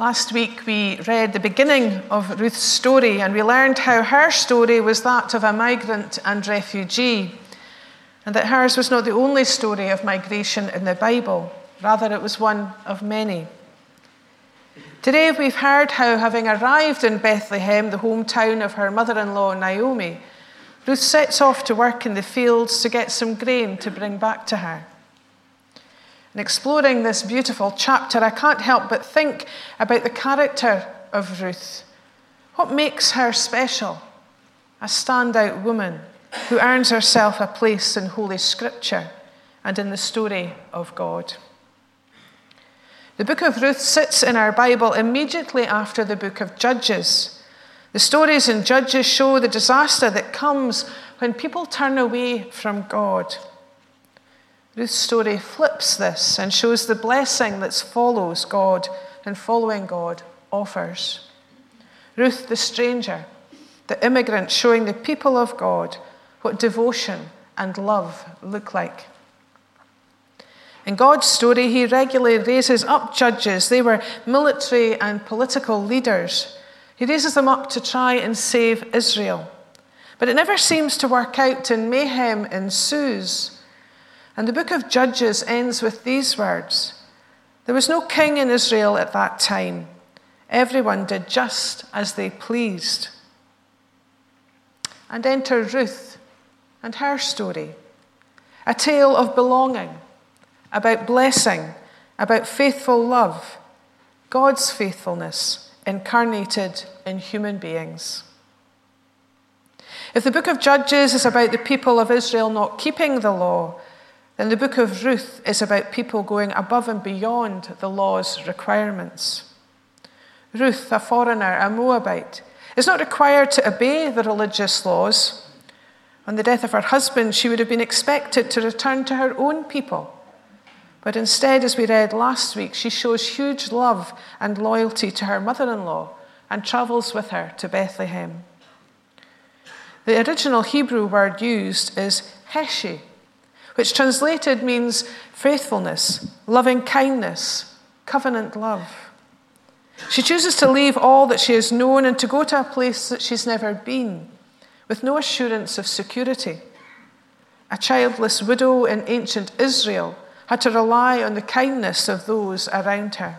Last week we read the beginning of Ruth's story, and we learned how her story was that of a migrant and refugee, and that hers was not the only story of migration in the Bible. Rather, it was one of many. Today we've heard how, having arrived in Bethlehem, the hometown of her mother-in-law Naomi, Ruth sets off to work in the fields to get some grain to bring back to her. In exploring this beautiful chapter, I can't help but think about the character of Ruth. What makes her special? A standout woman who earns herself a place in Holy Scripture and in the story of God. The book of Ruth sits in our Bible immediately after the book of Judges. The stories in Judges show the disaster that comes when people turn away from God. Ruth's story flips this and shows the blessing that follows God and following God offers. Ruth, the stranger, the immigrant, showing the people of God what devotion and love look like. In God's story, he regularly raises up judges. They were military and political leaders. He raises them up to try and save Israel. But it never seems to work out, and mayhem ensues. And the book of Judges ends with these words: "There was no king in Israel at that time. Everyone did just as they pleased." And enter Ruth and her story, a tale of belonging, about blessing, about faithful love, God's faithfulness incarnated in human beings. If the book of Judges is about the people of Israel not keeping the law, then the book of Ruth is about people going above and beyond the law's requirements. Ruth, a foreigner, a Moabite, is not required to obey the religious laws. On the death of her husband, she would have been expected to return to her own people. But instead, as we read last week, she shows huge love and loyalty to her mother-in-law and travels with her to Bethlehem. The original Hebrew word used is heshi, which translated means faithfulness, loving kindness, covenant love. She chooses to leave all that she has known and to go to a place that she's never been, with no assurance of security. A childless widow in ancient Israel had to rely on the kindness of those around her.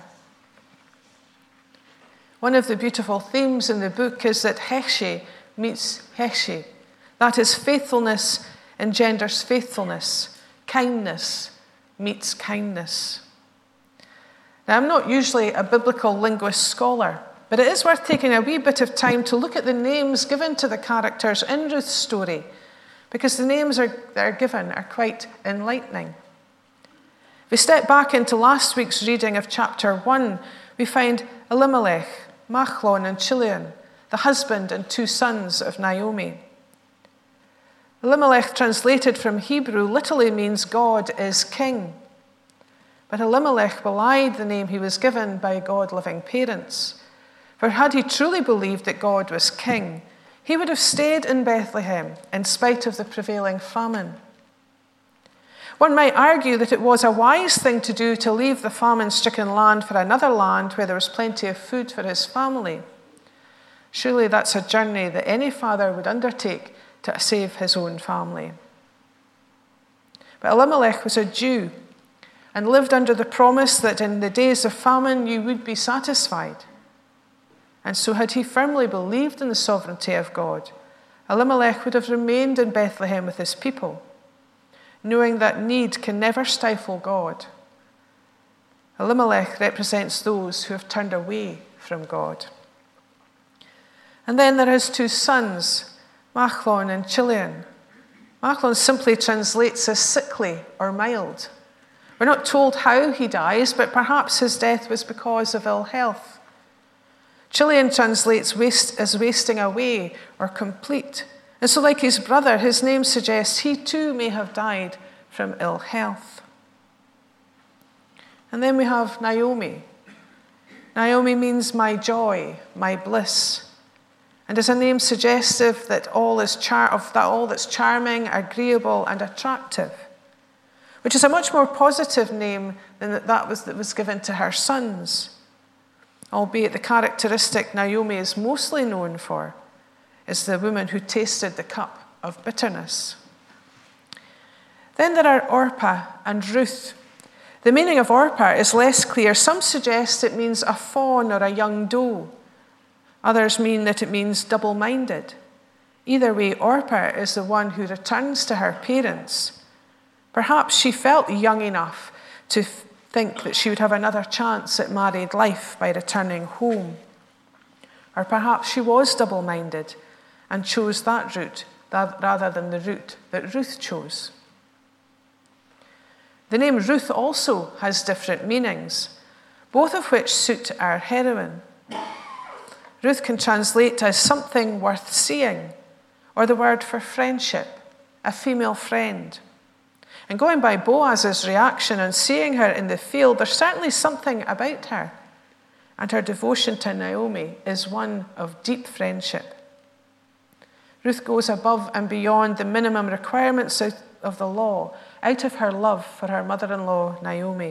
One of the beautiful themes in the book is that heshi meets heshi. That is, faithfulness engenders faithfulness. Kindness meets kindness. Now, I'm not usually a biblical linguist scholar, but it is worth taking a wee bit of time to look at the names given to the characters in Ruth's story, because the names that are given are quite enlightening. If we step back into last week's reading of chapter 1, we find Elimelech, Machlon, and Chilion, the husband and two sons of Naomi. Elimelech, translated from Hebrew, literally means God is king. But Elimelech belied the name he was given by God-loving parents. For had he truly believed that God was king, he would have stayed in Bethlehem in spite of the prevailing famine. One might argue that it was a wise thing to do to leave the famine-stricken land for another land where there was plenty of food for his family. Surely that's a journey that any father would undertake to save his own family. But Elimelech was a Jew and lived under the promise that in the days of famine you would be satisfied. And so had he firmly believed in the sovereignty of God, Elimelech would have remained in Bethlehem with his people, knowing that need can never stifle God. Elimelech represents those who have turned away from God. And then there are his two sons, Machlon and Chilion. Machlon simply translates as sickly or mild. We're not told how he dies, but perhaps his death was because of ill health. Chilion translates as wasting away or complete. And so, like his brother, his name suggests he too may have died from ill health. And then we have Naomi. Naomi means my joy, my bliss, and is a name suggestive that all that's charming, agreeable, and attractive, which is a much more positive name than that was given to her sons. albeit the characteristic Naomi is mostly known for is the woman who tasted the cup of bitterness. Then there are Orpah and Ruth. The meaning of Orpah is less clear. Some suggest it means a fawn or a young doe. Others mean that it means double-minded. Either way, Orpah is the one who returns to her parents. Perhaps she felt young enough to think that she would have another chance at married life by returning home. Or perhaps she was double-minded and chose that route rather than the route that Ruth chose. The name Ruth also has different meanings, both of which suit our heroine. Ruth can translate as something worth seeing, or the word for friendship, a female friend. And going by Boaz's reaction on seeing her in the field, there's certainly something about her, and her devotion to Naomi is one of deep friendship. Ruth goes above and beyond the minimum requirements of the law out of her love for her mother-in-law, Naomi.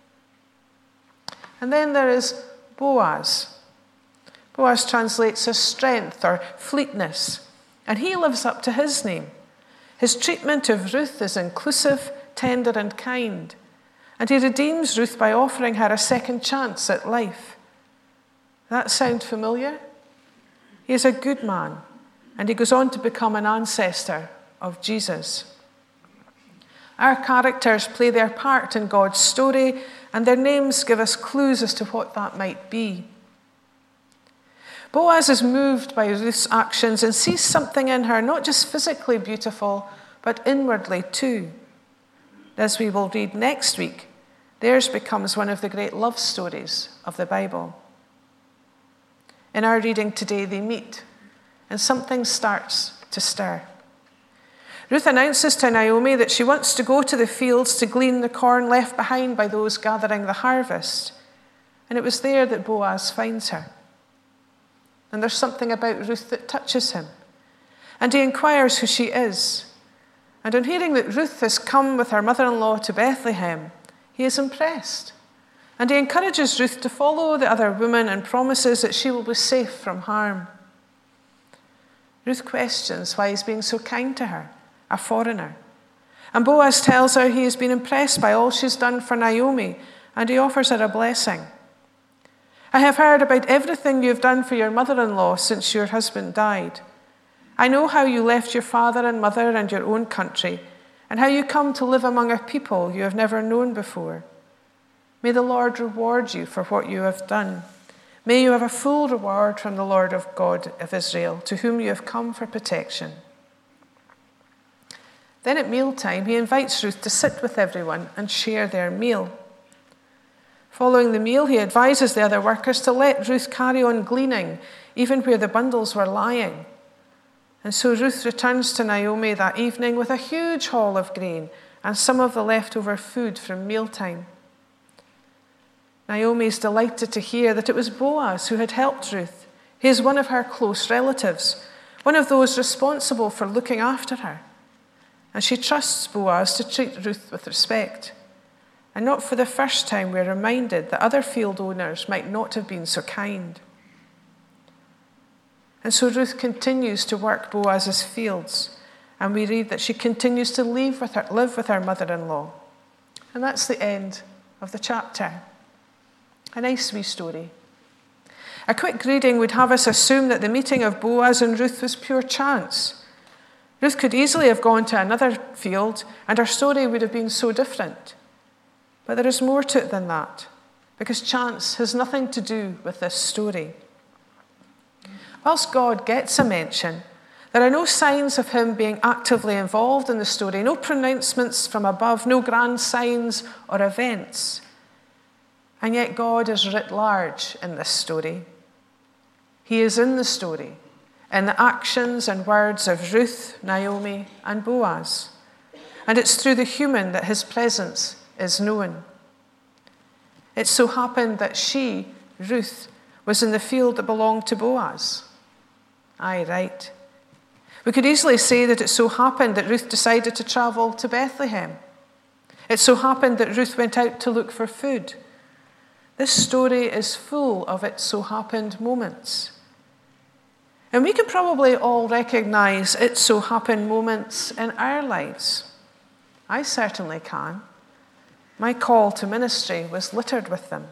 And then there is Boaz. Boaz translates as strength or fleetness, and he lives up to his name. His treatment of Ruth is inclusive, tender, and kind, and he redeems Ruth by offering her a second chance at life. That sound familiar? He is a good man, and he goes on to become an ancestor of Jesus. Our characters play their part in God's story, and their names give us clues as to what that might be. Boaz is moved by Ruth's actions and sees something in her, not just physically beautiful, but inwardly too. As we will read next week, theirs becomes one of the great love stories of the Bible. In our reading today, they meet, and something starts to stir. Ruth announces to Naomi that she wants to go to the fields to glean the corn left behind by those gathering the harvest. And it was there that Boaz finds her. And there's something about Ruth that touches him. And he inquires who she is. And on hearing that Ruth has come with her mother-in-law to Bethlehem, he is impressed. And he encourages Ruth to follow the other women and promises that she will be safe from harm. Ruth questions why he's being so kind to her, a foreigner. And Boaz tells her he has been impressed by all she's done for Naomi, and he offers her a blessing. I have heard about everything you've done for your mother-in-law since your husband died. I know how you left your father and mother and your own country, and how you come to live among a people you have never known before. May the Lord reward you for what you have done. May you have a full reward from the Lord of God of Israel, to whom you have come for protection. Then at mealtime, he invites Ruth to sit with everyone and share their meal. Following the meal, he advises the other workers to let Ruth carry on gleaning, even where the bundles were lying. And so Ruth returns to Naomi that evening with a huge haul of grain and some of the leftover food from mealtime. Naomi is delighted to hear that it was Boaz who had helped Ruth. He is one of her close relatives, one of those responsible for looking after her. And she trusts Boaz to treat Ruth with respect. And not for the first time we're reminded that other field owners might not have been so kind. And so Ruth continues to work Boaz's fields, and we read that she continues to live with her mother-in-law. And that's the end of the chapter. A nice wee story. A quick reading would have us assume that the meeting of Boaz and Ruth was pure chance. Ruth could easily have gone to another field, and her story would have been so different. But there is more to it than that, because chance has nothing to do with this story. Whilst God gets a mention, there are no signs of him being actively involved in the story, no pronouncements from above, no grand signs or events. And yet God is writ large in this story. He is in the story, in the actions and words of Ruth, Naomi, and Boaz. And it's through the human that his presence is known. It so happened that she, Ruth, was in the field that belonged to Boaz. Aye, right. We could easily say that it so happened that Ruth decided to travel to Bethlehem. It so happened that Ruth went out to look for food. This story is full of it so happened moments. And we can probably all recognize it so happened moments in our lives. I certainly can. My call to ministry was littered with them.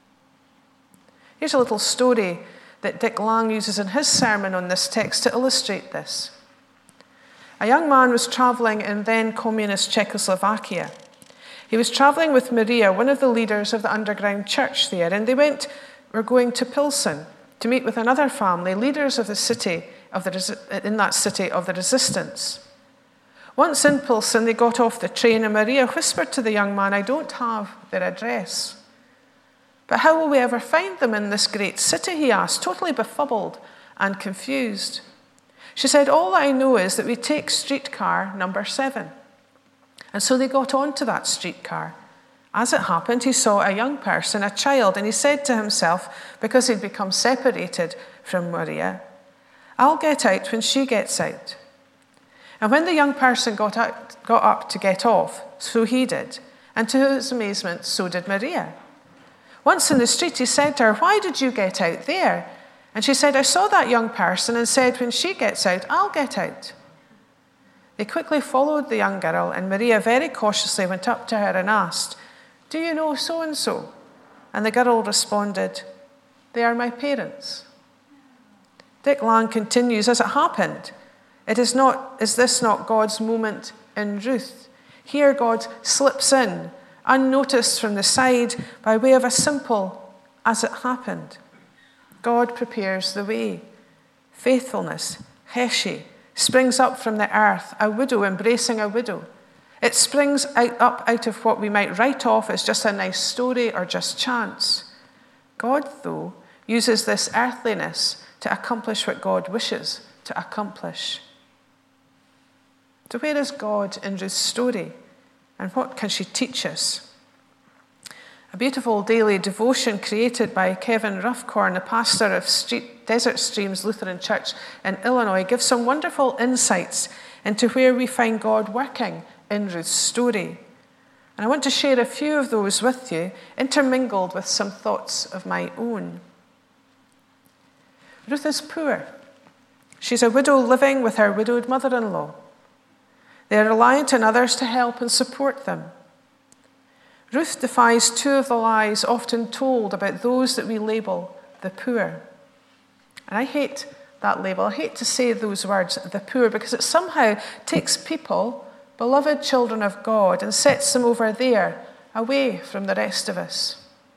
Here's a little story that Dick Lang uses in his sermon on this text to illustrate this. A young man was traveling in then communist Czechoslovakia. He was traveling with Maria, one of the leaders of the underground church there, and they were going to Pilsen to meet with another family, leaders of the city of the resistance. Once in Pilsen, they got off the train, and Maria whispered to the young man, "I don't have their address." "But how will we ever find them in this great city?" he asked, totally befuddled and confused. She said, "All that I know is that we take streetcar number 7. And so they got onto that streetcar. As it happened, he saw a young person, a child, and he said to himself, because he'd become separated from Maria, "I'll get out when she gets out." And when the young person got up to get off, so he did. And to his amazement, so did Maria. Once in the street, he said to her, "Why did you get out there?" And she said, "I saw that young person and said, when she gets out, I'll get out." They quickly followed the young girl, and Maria very cautiously went up to her and asked, "Do you know so-and-so?" And the girl responded, "They are my parents." Dick Lang continues, "As it happened, is this not God's moment in Ruth? Here God slips in, unnoticed from the side, by way of a simple, as it happened. God prepares the way. Faithfulness, Heshe, springs up from the earth, a widow embracing a widow. It springs up out of what we might write off as just a nice story or just chance. God, though, uses this earthliness to accomplish what God wishes to accomplish." So where is God in Ruth's story, and what can she teach us? A beautiful daily devotion created by Kevin Ruffcorn, the pastor of Desert Streams Lutheran Church in Illinois, gives some wonderful insights into where we find God working in Ruth's story. And I want to share a few of those with you, intermingled with some thoughts of my own. Ruth is poor. She's a widow living with her widowed mother-in-law. They are reliant on others to help and support them. Ruth defies two of the lies often told about those that we label the poor. And I hate that label. I hate to say those words, the poor, because it somehow takes people, beloved children of God, and sets them over there, away from the rest of us.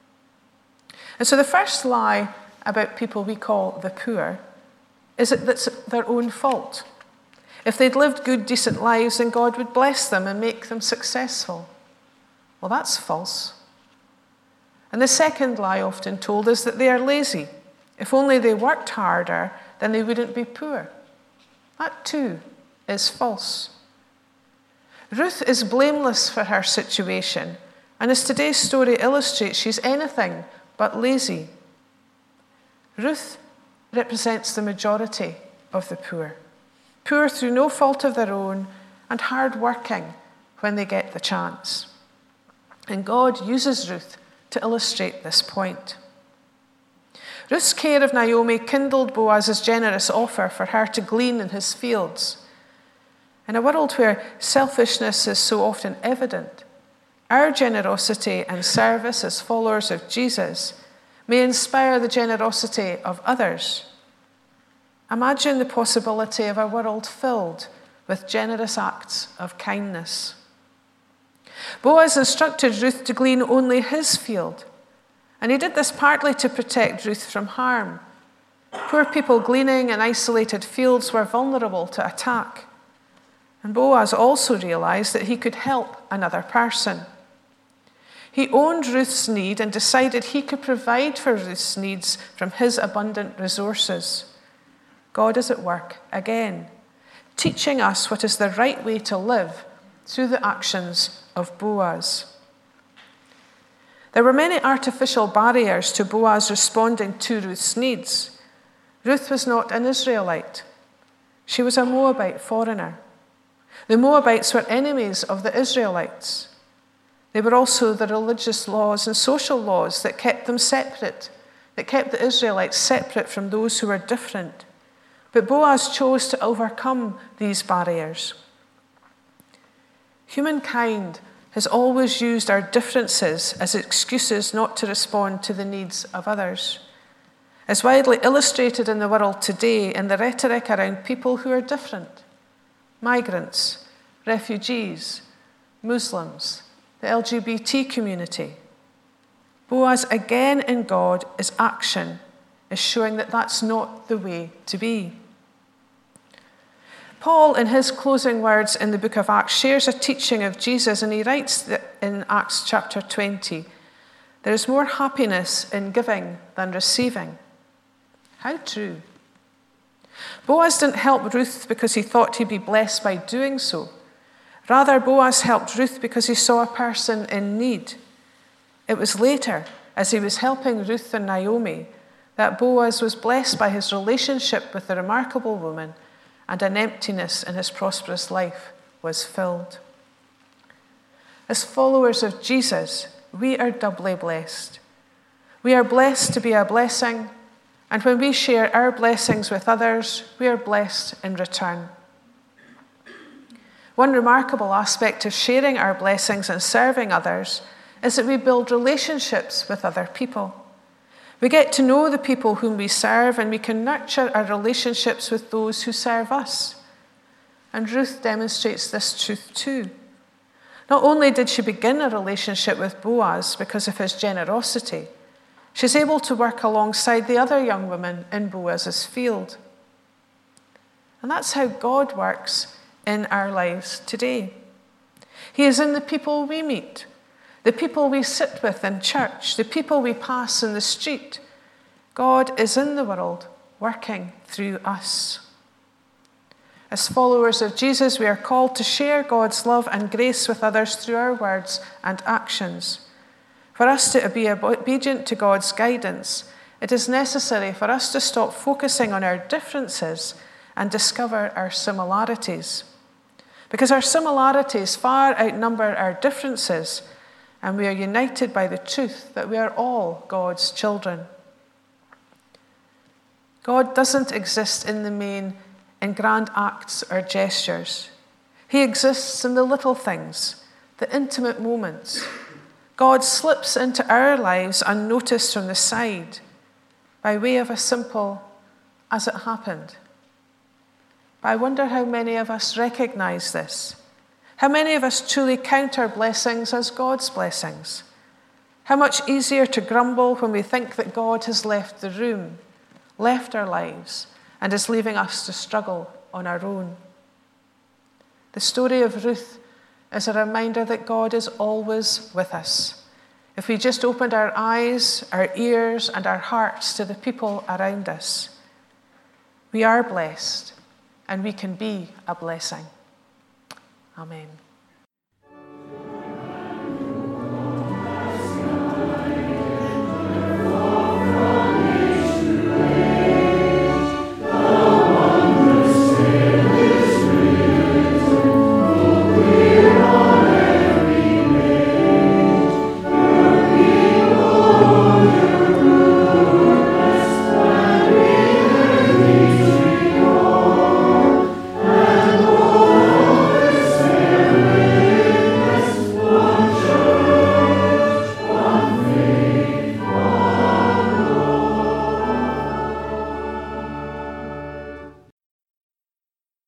And so the first lie about people we call the poor is that it's their own fault. If they'd lived good, decent lives, then God would bless them and make them successful. Well, that's false. And the second lie often told is that they are lazy. If only they worked harder, then they wouldn't be poor. That too is false. Ruth is blameless for her situation, and as today's story illustrates, she's anything but lazy. Ruth represents the majority of the poor. Poor through no fault of their own, and hard-working when they get the chance. And God uses Ruth to illustrate this point. Ruth's care of Naomi kindled Boaz's generous offer for her to glean in his fields. In a world where selfishness is so often evident, our generosity and service as followers of Jesus may inspire the generosity of others. Imagine the possibility of a world filled with generous acts of kindness. Boaz instructed Ruth to glean only his field, and he did this partly to protect Ruth from harm. Poor people gleaning in isolated fields were vulnerable to attack, and Boaz also realized that he could help another person. He owned Ruth's need and decided he could provide for Ruth's needs from his abundant resources. God is at work again, teaching us what is the right way to live through the actions of Boaz. There were many artificial barriers to Boaz responding to Ruth's needs. Ruth was not an Israelite. She was a Moabite foreigner. The Moabites were enemies of the Israelites. They were also the religious laws and social laws that kept them separate, that kept the Israelites separate from those who were different. But Boaz chose to overcome these barriers. Humankind has always used our differences as excuses not to respond to the needs of others, as widely illustrated in the world today in the rhetoric around people who are different: migrants, refugees, Muslims, the LGBT community. Boaz, again in God, is action, is showing that that's not the way to be. Paul, in his closing words in the book of Acts, shares a teaching of Jesus, and he writes that in Acts chapter 20, there is more happiness in giving than receiving. How true. Boaz didn't help Ruth because he thought he'd be blessed by doing so. Rather, Boaz helped Ruth because he saw a person in need. It was later, as he was helping Ruth and Naomi, that Boaz was blessed by his relationship with the remarkable woman, and an emptiness in his prosperous life was filled. As followers of Jesus, we are doubly blessed. We are blessed to be a blessing, and when we share our blessings with others, we are blessed in return. One remarkable aspect of sharing our blessings and serving others is that we build relationships with other people. We get to know the people whom we serve, and we can nurture our relationships with those who serve us. And Ruth demonstrates this truth too. Not only did she begin a relationship with Boaz because of his generosity, she's able to work alongside the other young women in Boaz's field. And that's how God works in our lives today. He is in the people we meet, the people we sit with in church, the people we pass in the street. God is in the world, working through us. As followers of Jesus, we are called to share God's love and grace with others through our words and actions. For us to be obedient to God's guidance, it is necessary for us to stop focusing on our differences and discover our similarities. Because our similarities far outnumber our differences, and we are united by the truth that we are all God's children. God doesn't exist in the main in grand acts or gestures. He exists in the little things, the intimate moments. God slips into our lives unnoticed from the side by way of a simple, as it happened. But I wonder how many of us recognize this. How many of us truly count our blessings as God's blessings? How much easier to grumble when we think that God has left the room, left our lives, and is leaving us to struggle on our own. The story of Ruth is a reminder that God is always with us. If we just opened our eyes, our ears, and our hearts to the people around us, we are blessed, and we can be a blessing. Amen.